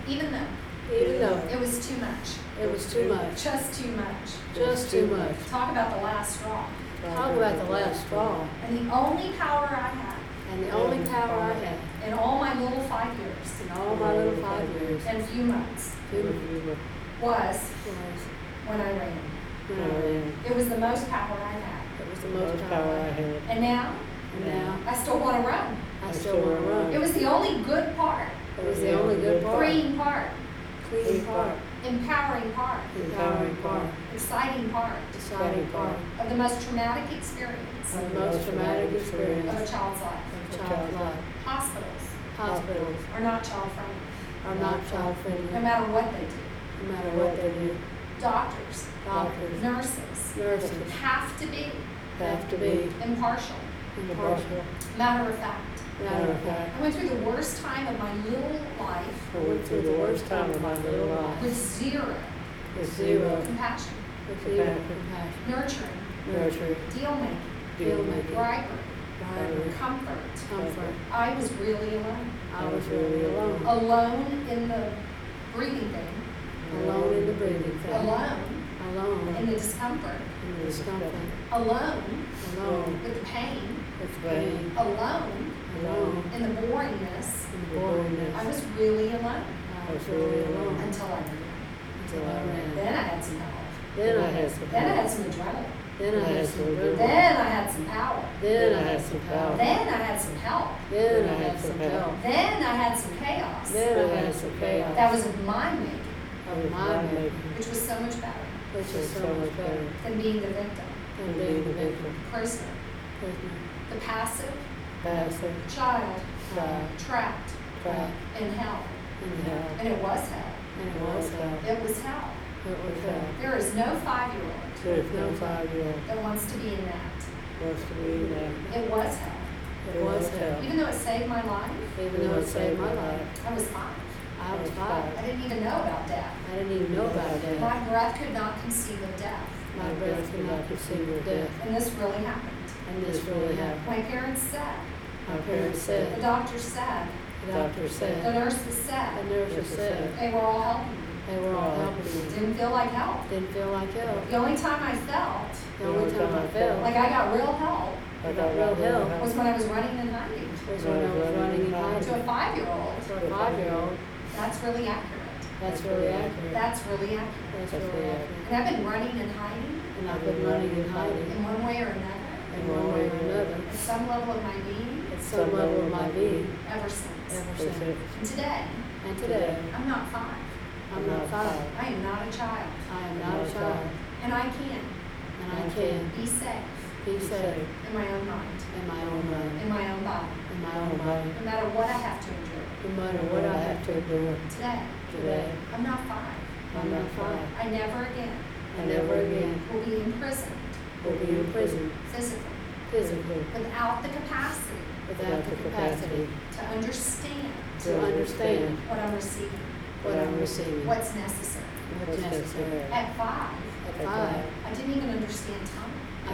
Even though it was too much. It was too much. Just too much. Just too much. Talk about the last straw. Talk about the last straw. And the only power I had. And the only power I had. In all my little 5 years. In all my little 5 years. And a few months. Was when I ran. It was the most power I had. It was the most power I had. And now I still want to run. I still want to run. It was the only good part. It was the only good part. Freeing part. Clean part. Empowering part. Empowering part. Exciting part. Exciting part. Of the most traumatic experience. Of the most traumatic experience. Of a child's life. Of a child's life. Hospitals are not child friendly. Are not child friendly. No matter what they do. No matter what they do. Doctors. Nurses. Have to be impartial. Matter of fact. I went through the worst time of my little life. With zero compassion. Nurturing. Deal making. Bribery. Comfort. I was really alone. Alone in the breathing thing. Alone in the discomfort. Alone with the pain. Alone in the boringness. I was really alone. Until I ran. Then I had some help. Then I had some adrenaline. Then I had some power. Then I had some help. Then I had some chaos. That was of my making. Which was so much better. Than being the victim. Prisoner. The passive. Child. Trapped. In hell. And it was hell. It was hell. There is no 5-year-old that wants to be in that. It was hell. Even though it saved my life, I was fine. I didn't even know about death. My breath could not conceive of death. And this really happened. My parents said. The doctor said. The nurses said. They were all helping me. Didn't feel like help. The only time I felt like I got real help was when I was running and hiding. To a 5-year-old, that's really accurate. And I've been running and hiding. In one way or another. At some level of my being. Ever since. And today. I'm not 5. I am not a child. And I can. Be safe. In my own mind. In my own body. No matter what I have to endure. Today. I'm not 5. I never again. Will be imprisoned. Physically. Without the capacity. To understand. What I'm receiving. What's necessary. At 5. I didn't even understand time.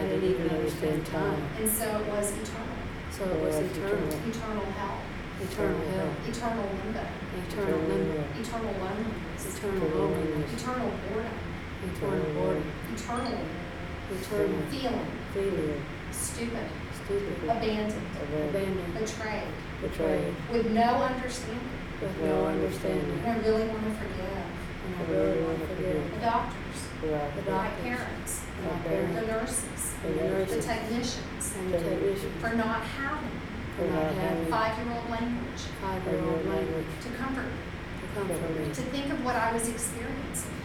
And so it was eternal. Eternal hell. Eternal limbo. Eternal loneliness. Eternal boredom. Eternal feeling. Stupid. Abandoned. Betrayed. With no understanding. And I really want to forgive. The doctors. My parents. The nurses. The technicians. For not having 5-year-old language. To comfort me. To think of what I was experiencing.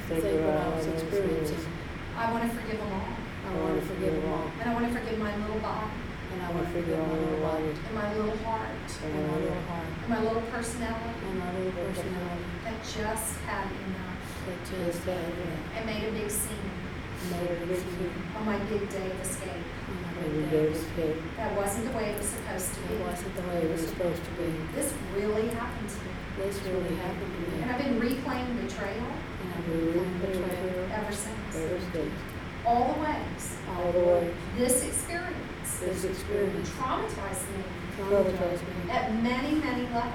I want to forgive them all. And I want to forgive my little body. And my little heart. And my little personality. That just had enough. And made a big scene. On my big day of escape. That wasn't the way it was supposed to be. This really happened to me. And I've been replaying betrayal. Ever since. All the ways. This experience. Traumatized me. At many levels.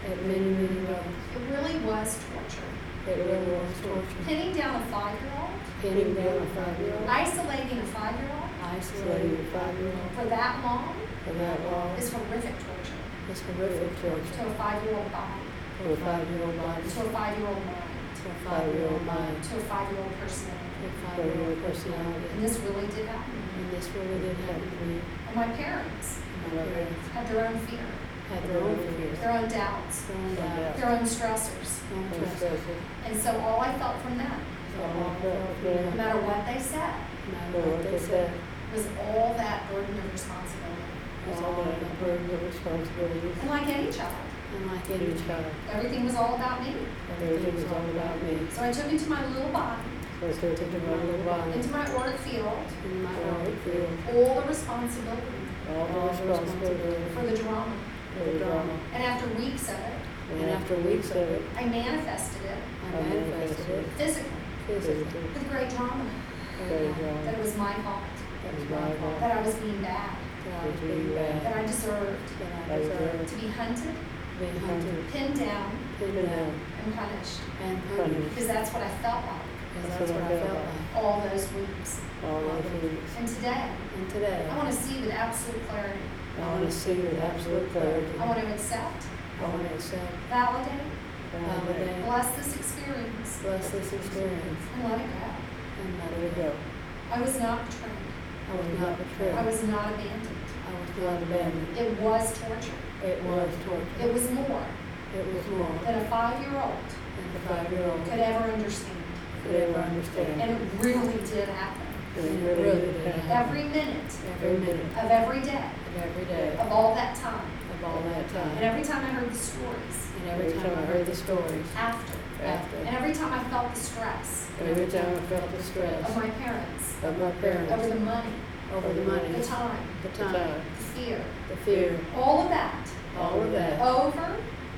at many, many levels. It really was torture. It really was torture. Pinning down a 5-year-old, Pinning down a 5-year-old, isolating a 5-year-old isolating a 5-year-old for that long for that long is horrific torture. is horrific To torture. a 5-year-old body, To a 5-year-old body, to a 5-year-old mind, to a 5-year-old mind, to a 5-year-old personality. to a 5-year-old personality. And this really did happen to And me. this really did happen to me. And my parents My parents had their own fear, had their own fears, their own doubts, their own doubts, their own stressors. their own and trust. stressors. And so all I felt from them, So all I felt no there, no matter what they said, matter what they said, was all that burden of responsibility. was all All the of burden of responsibilities. And like any child, and like any child, everything was all about me. everything was all about me. So I took into my little body, So I took it to my little body, into my work field, In my own field, all the responsibility all the responsibility for the drama. for the drama. And after weeks of it, and after weeks of it, I manifested it I manifested it physically physically. with great drama. Very wrong. That it was my fault, That was my fault. that I was being bad, That I was being bad. that I deserved That I deserved to be hunted, to be hunted, pinned down, pinned down, and punished. and punished. Because that's what I felt like Because that's what I felt like all those weeks. All those weeks. And today, And today, I want to see with absolute clarity. I want to see with absolute clarity. I want to accept, I want to accept, validate, validate, bless this experience, bless this experience, and let it go. and let Let it it go. go. I was not betrayed. I was not betrayed. I was not abandoned. I was not abandoned. It was torture. It was torture. It was more It was more than a 5-year-old than the 5-year-old could ever understand. could ever understand. And it really did happen. And And it really did happen. Every minute Every minute of every day of every day of all that time. of all that And time. every time I heard the stories And every time I heard the stories after. after. And every time I felt the stress And every time I felt the of stress my parents, of my parents over the money, over the money, the time, the The time, time. the fear, the fear, all of that, all of that, over,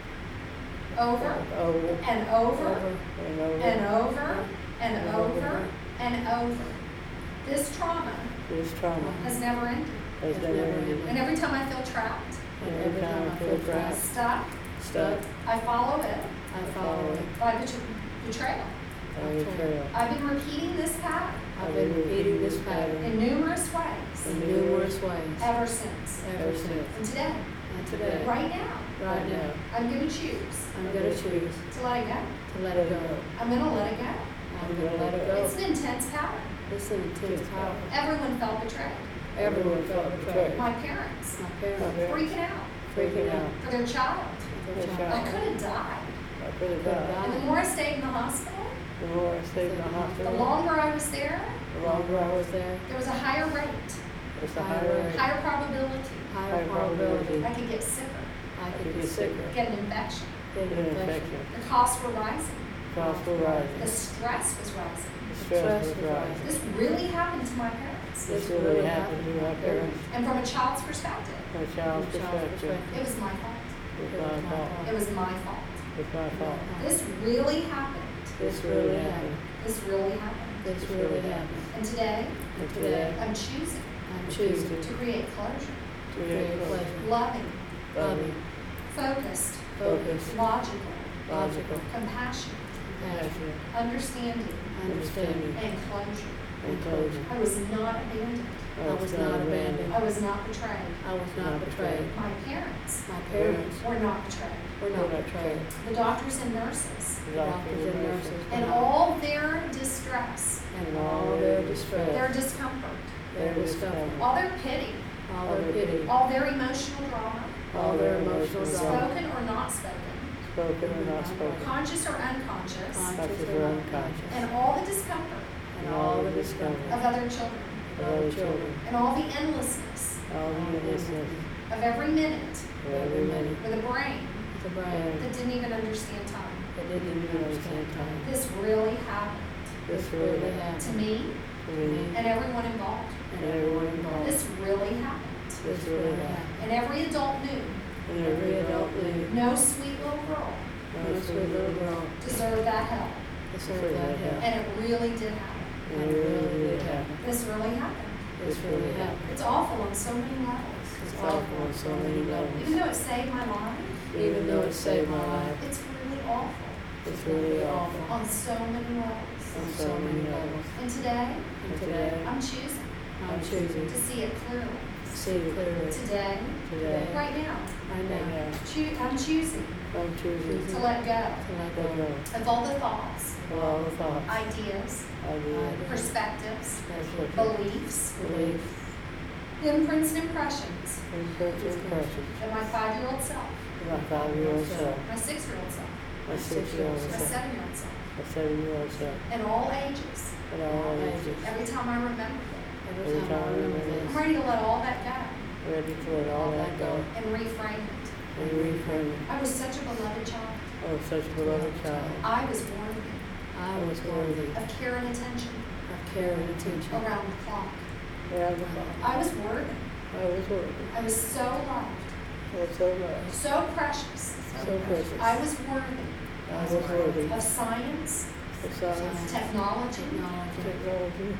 over, Over and over, and over. and over, and over, and over. This trauma This trauma has never ended. has Has never never ended. And every time I feel trapped, and every time I feel trapped, stuck, stuck, I follow it I follow it. by betrayal. On the trail. I've been repeating this pattern I've been repeating this pattern in numerous ways in numerous ways ever since. ever since. And today, And today, right now, right now, I'm going to choose I'm going to choose to let it go. to let it go. I'm going to let it go. I'm going to let it go. It's an intense pattern. It's an intense power. Everyone felt betrayed. Everyone felt betrayed. My parents My parents freaking out freaking out. for their child. Their Their child. I could have died. I could have Could have died. died. And the more I stayed in the hospital, The more I stayed in the the hospital, longer I was there, The longer I was there, there was a higher rate, it's a higher higher probability higher probability I could get sicker, I could get sicker, get an infection. get an an infection. infection. The costs were rising. Costs were rising. The stress was rising. The stress was rising. This really happened to my parents. This really happened to my parents. And from a child's perspective, My child's perspective, it was my fault. it's my fault. It was my fault. It's my fault. This really happened. This really happened. This really happened. This really happened. And today, And today, I'm choosing I'm choosing to create closure, to create pleasure, loving, loving, focused, focused, logical, logical, compassionate, compassionate, understanding, understanding, and closure. and closure. I was not abandoned. I was not abandoned. I was not betrayed. I was not betrayed. My parents My parents were not betrayed. were not betrayed. The doctors and nurses, The doctors and nurses were and not. all their distress, And all their distress, their discomfort, their discomfort, all their pity, all their pity, all their emotional drama, all their emotional drama, spoken or not spoken, Spoken or not spoken. conscious or unconscious, conscious or unconscious, and all the discomfort and all the discomfort of other children, of other children, and all the endlessness All the innocence of every minute of every minute. with a brain the brain that didn't even understand time. that didn't even understand time. This really happened This really to happened me To me, and everyone involved. and everyone involved. This really happened. This really happened. And every adult knew and Every adult knew no sweet little girl no sweet little girl deserved that hell. deserved that help. And it really did happen. And it really did happen. This really happened. This really happened. It's awful on so many levels. It's Awful on so many levels. Even though it saved my life, even though it saved my life. It's really awful It's really awful on so many levels. on so many levels. And today, And today, I'm choosing I'm choosing to see it clearly. to see it clearly. Today, Today, right now, right now, I'm choosing I'm choosing to to let go let go of all the thoughts, of all the thoughts, ideas, ideas, perspectives, perspectives, beliefs, beliefs, imprints and impressions impressions of my 5-year-old self, of my 5-year-old self, my 6-year-old self, my 6-year-old my self, 7-year-old self, my 7-year-old self, in all ages. at all ages. Every time I remember them, Every time I remember I'm this, ready to let all that go ready to let all that go and reframe it. and reframe it. I was such a beloved child. Oh, such a beloved child. I was worthy I was worthy of care and attention of care and attention. around the clock. Around the clock. I was worthy. I was worthy. I was so loved, I was so loved, so precious. so precious. I was worthy I was worthy of science, of science, technology, technology,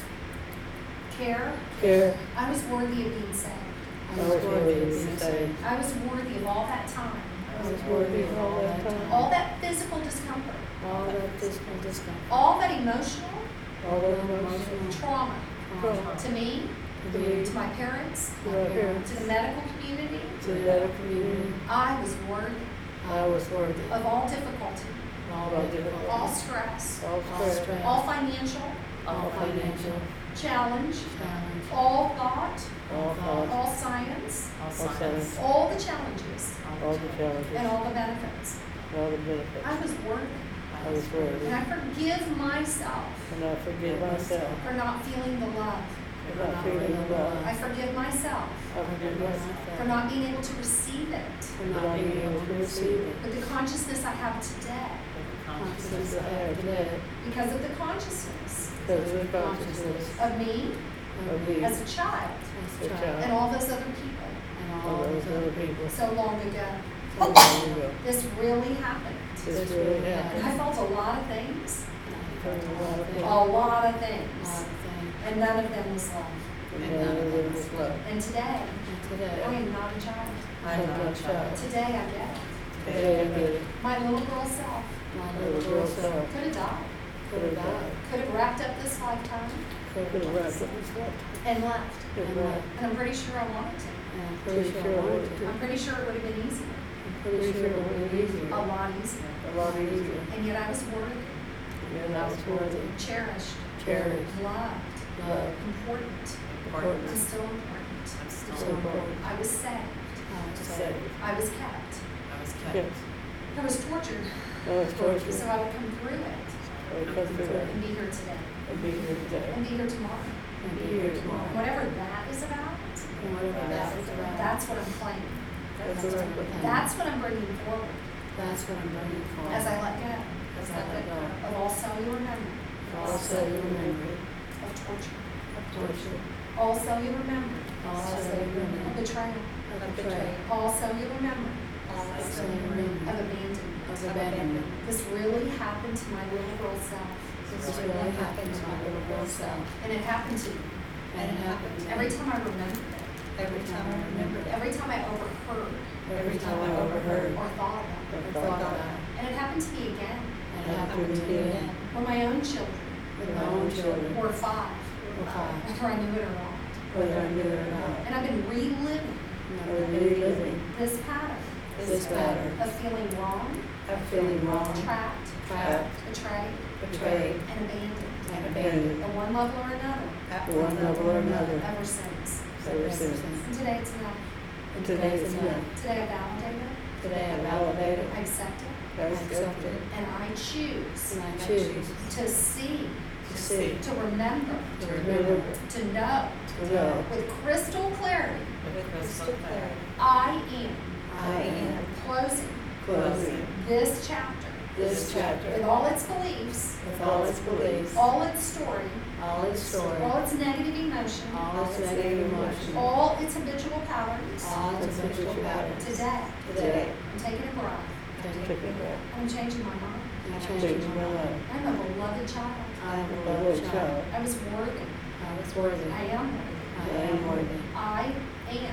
care. care. I was worthy of being saved. I was worthy of being saved. I was worthy of all that time, I was worthy of all that time. all that physical discomfort, All that physical discomfort. all that emotional All that emotional trauma trauma. to me, To me, to my parents, to my parents, to the medical community. to the medical community. I was worthy I was worthy of all difficulty, all difficult, all stress, all stress, all financial all financial challenge, challenge, all thought, all thought, all science, all science, all the challenges, all the challenges, and all the benefits. all the benefits. I was worthy. I was worthy. And I forgive myself And I forgive myself for not feeling the love. for not feeling the love. I forgive myself I forgive myself for not being able to receive it for not being able to receive it. with the consciousness I have today. Consciousness I have today Because of the consciousness because of the consciousness of me of me as a child as a child and all those other people and all those other people so long ago. so long ago. This really happened. This really And happened. I felt a lot of things, From a lot of a things. lot of things, and none of them was love. And none of them was love. And today, Today, I am not a child. I'm not a child. Today I get it. Today I get it. My little girl self My little girl self could have died, could have died. could have wrapped up this lifetime Could have wrapped up his life. and left. And left. And I'm pretty sure I wanted to. Pretty sure I wanted to. I'm pretty sure it would have been easier, Pretty sure it would have been easier. a lot easier. A lot easier. And yet I was worthy, And I was worthy. cherished, Cherished. loved, Loved. important. Important. I'm still important. So important. I was saved. Saved. I was kept. Yes. I was tortured I was tortured. so I would come through it I would come through it and be here today and be here today. and be here tomorrow. And be here tomorrow. Whatever that is about, Whatever that is about. that's what I'm claiming. That's what I'm looking at. That's what I'm bringing forward That's what I'm bringing forward. as I let go As I let go. of all cellular memory All cellular memory of torture, of torture. all cellular memory All cellular of memory betrayal, of betrayal. all cellular memory All cellular of memory abandonment. of abandonment. This really happened to my little girl self. This really happened to my little girl self. And it happened to me. And it happened to me. Every time I remembered it. Every time I remembered it. Every time I overheard Every time I overheard or thought about or it. thought about it. And it happened to me again. And it happened to me again. When my own children With my own children. were 5. Were 5. Whether I knew it or not. Whether I knew it or not. And I've been reliving I was reliving this pattern this pattern of feeling wrong, of feeling wrong, trapped, trapped, betrayed, betrayed, and abandoned. and abandoned. At one level or another. At one level or another. Ever since. Ever since. And today it's enough. And today is enough. Today I validate it. Today I validate it. I accept it. I accept it. And I choose And I choose to see, to see, to remember, to remember, to know to know with crystal clarity with crystal clarity. I I am am closing closing this chapter this with chapter all its beliefs, with all its beliefs, all its story, all its story, all its negative emotion, all its negative emotion, all its habitual patterns. all its habitual patterns. Today, Today, I'm taking a breath. take a breath. I'm changing my mind. I'm changing my life. I'm a beloved child. I am a beloved child. I was worthy. I was worthy. I am worthy. I am worthy. I am I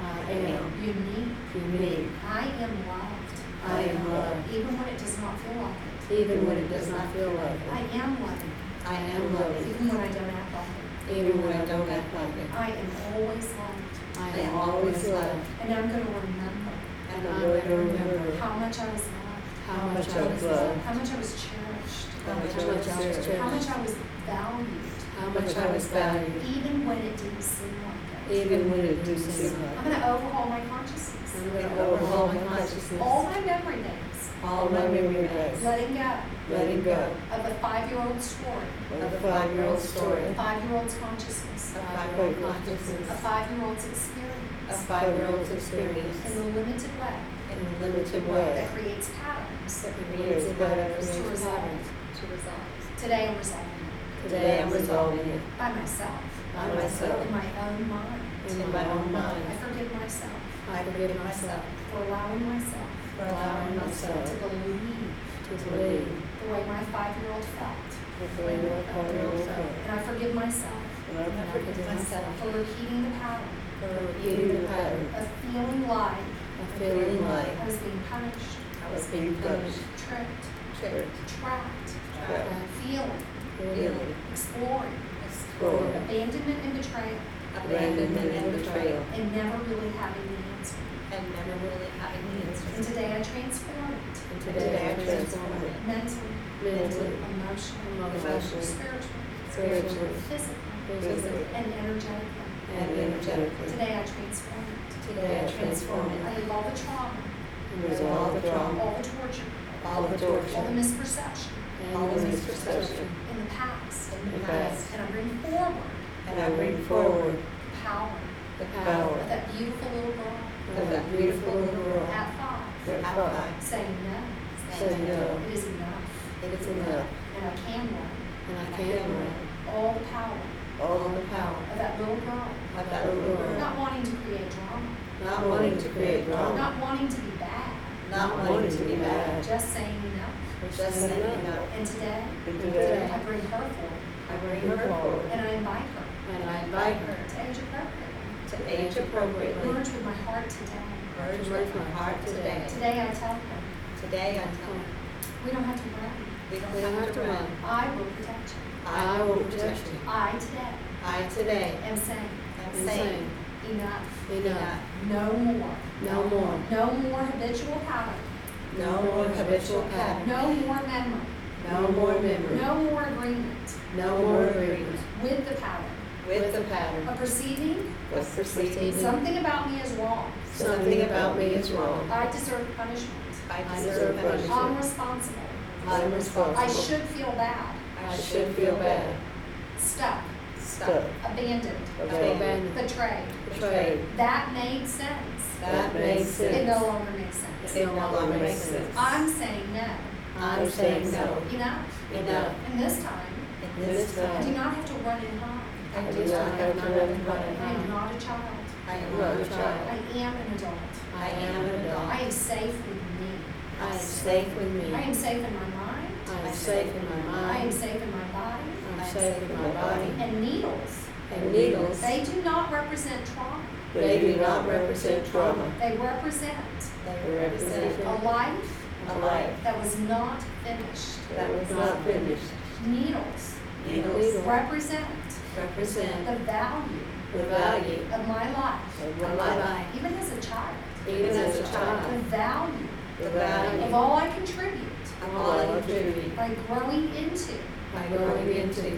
I am unique. I am loved. I am loved. Even when it does not feel like it. Even when it does not feel like I it. am loving. I am loved. Even when I don't act like it. Even when I don't act like it. I am always loved. I am always loved. And I'm going to remember And I'm going to remember how much I was loved. how much I was loved. How much I was cherished. How much I was cherished. How much I was valued. How much I was valued. Even when it didn't seem like it. Even when it didn't seem I'm like going it. to overhaul my consciousness. I'm going to overhaul my consciousness. All my memory days. All my memory days. Letting go Letting go of a 5-year-old story. of a 5-year-old story. A 5-year-old's consciousness. A 5-year-old consciousness. A 5-year-old's experience. A 5-year-old's experience. In the limited way In a limited way. that creates patterns That creates patterns to resolve. to resolve. Today I'm resolving Today I'm resolving it. by myself. By myself. In my own mind. In my own mind. I forgive myself I forgive myself for allowing myself for allowing to myself believe to believe the way my 5-year-old felt. The way my 5-year-old felt. And I forgive myself And I and I forgive myself for repeating the pattern for repeating the pattern of feeling like of feeling like I was being punished, I was being punished, tricked, tricked, trapped, trapped, feeling, feeling, exploring, explored, abandonment and betrayal, abandonment and betrayal, and never really having the answer. and never really having the And answers. today I transform it And today I transform it mentally, mentally, emotionally, emotionally, spiritually, spiritually, physically, and energetically. and energetically. Today I transform it. Today I transform I it. leave all the trauma, And resolve the trauma, all the torture, all the all the torture, misperception all the misperception in the past. in the past. And I bring forward And I bring forward power the power of that beautiful little girl of that beautiful little girl at 5, at 5, saying no. saying no. It is enough. It's enough, And I can learn and I can learn all the power all the power of that little girl. of that little girl, Not wanting to create drama. not wanting to create drama, Not wanting to be bad. not wanting to be bad, Just saying enough. just saying no. And today, And today, I bring her forward. I bring her forward, And I invite her and I invite her to age appropriately. to age appropriately. Merge with my heart today. Merge with my heart today. Today I tell her, Today I tell her, we don't have to run. we don't have to run. I will protect you. I will protect you. I today I today am saying am saying enough. enough, No more. no more, No more habitual pattern. no more habitual pattern, No more memory. no more memory, No more agreement no more agreement with the pattern with the pattern of perceiving of perceiving something about me is wrong. something about me is wrong. I deserve punishment. I deserve I'm punishment. responsible. I'm responsible. I should feel bad. I should feel bad, Stuck. stuck, Abandoned. abandoned, Betrayed. betrayed. That made sense. That makes It no sense. longer makes sense. It no longer makes sense. I'm saying no. I'm saying no. Enough. Enough. And this time, And this I do time, not have to run and hide. I do not have to run and I am hide. not a child. I am not a I child. am an adult. I am an I adult. am safe with me. I am safe with me. I am safe in my mind. I am safe in my I am mind. safe in my body. I'm safe in my body. And needles, And needles, they do not represent trauma. they do not represent trauma. They represent They represent a life a life that was not finished. that was not finished. Needles Needles represent represent the value the value of my life, of my life, even as a child. even as a The child. value The of value all I contribute of all I contribute by growing into by growing into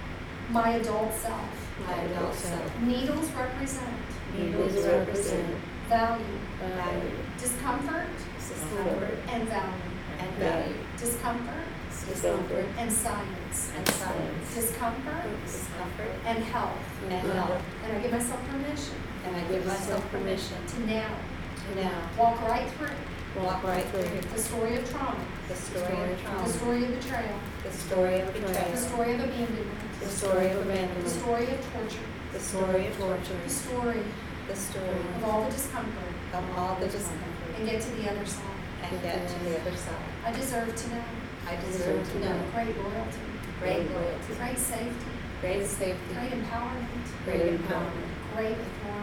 my adult self. my adult self. Needles represent Needles represent value, value, discomfort, discomfort, and value. and value, Discomfort discomfort, and science. and science, Discomfort discomfort, and health. and health. And I give myself permission And I give myself permission to now to now walk right through walk right through the story of trauma, the story of the trauma, story of betrayal, the story of the betrayal, story of abandonment, the story of the abandonment, story of torture, the story of torture, the story the story of all the discomfort, of all the discomfort, and get to the other side. and get to the other side. I deserve to know I deserve to know great loyalty, great loyalty, great safety, great safety, great empowerment, great empowerment, great authority,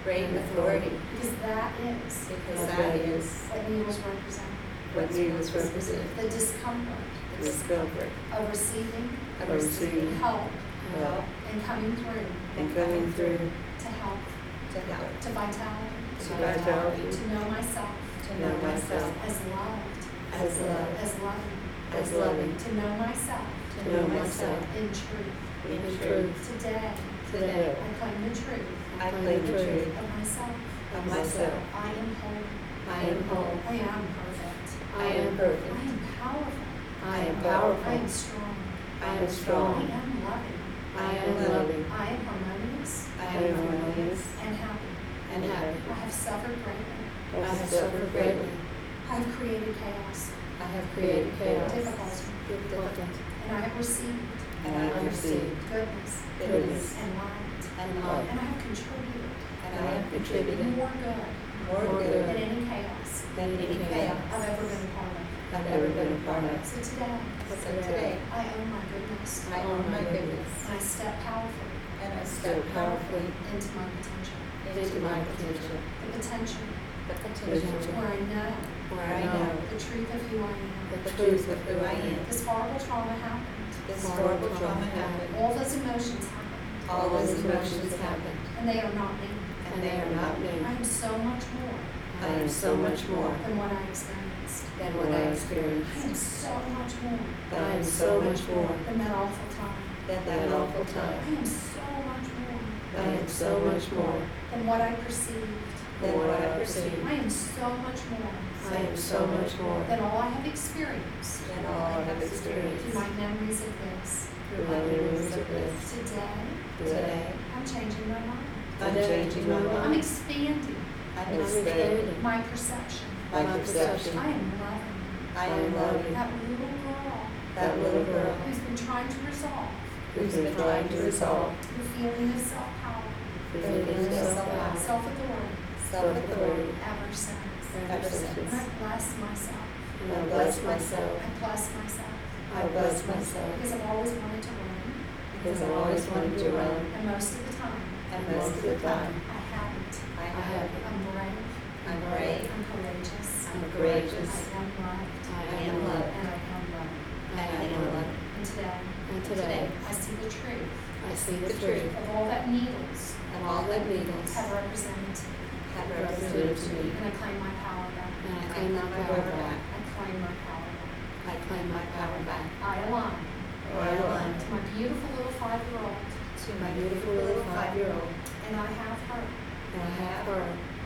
great authority, because that is because that is what needles represent. what needles represent. The discomfort The discomfort of receiving of receiving help help and coming through and coming through to health, to help, to vitality, to vitality, to know myself to know myself as loved, as loved, as loving, as loving, to know myself to know myself in truth. in truth. Today, Today, I claim the truth I claim the truth of myself. of myself. I am whole. I am whole. I am perfect. I am perfect. I am powerful. I am I powerful. am strong. I am strong. I am loving. I am loving. I am harmonious I am harmonious and happy. and happy. I have suffered greatly. I have suffered greatly. I have created chaos, I have created chaos, difficulty, and I have received and I have received goodness goodness and light. and love, And I have contributed and I have contributed more good more than good any chaos than any I've chaos ever been a part of. I've ever been a part of. So today, So today, I own my goodness, I own my goodness, and I step powerfully and I step powerfully into my potential. into my potential, The potential the potential where I know where I know the truth of who I am. the truth of who I am. This horrible trauma happened. This horrible trauma happened. All those emotions happened, All those emotions happened, and they are not me. and they are not me. I am so much more I am so much more than what I experienced. than what I I experienced. am so much more I am so much more than that awful time. than that awful I time. am so much more I am so much more than what I perceived. than what I perceive. I am so much more I am so much more than all I have experienced than all I have through experienced. my memories of this. Through my memories of this. Today, Today, I'm changing my mind. I'm changing my I'm mind. expanding I'm expanding my perception. my perception. I am loving I am loving that little girl that little girl who's been trying to resolve who's been trying to resolve the feeling of self-power, the feeling of self-power, self-authority self-authority, ever since. ever And since. I bless myself. And I bless myself. I bless myself I bless myself because I've always wanted to run, because I've always wanted to run, and most of the time and most of the time I haven't. I haven't. I'm brave. I'm brave. I'm courageous. I'm courageous. I am loved. I am loved. And I am loved. And I am loved. And today, And today, I see the truth I see the truth of all that needles of all that needles have represented to me. have represented to me. And I claim my power back. And I claim my power back. I claim my power back. I claim my power back. I align I align to my beautiful little 5-year-old, to my beautiful little 5-year-old, and I have her and I have her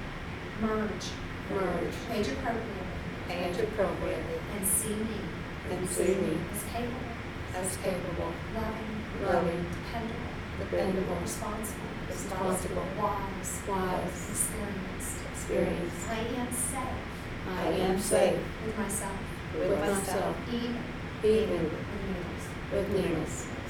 merge, age appropriately, age appropriately, and see me and see me as capable, loving, loving, dependable, dependable, responsible, wise, experienced. I am safe I am safe with myself, with myself, even even with needles. with needles.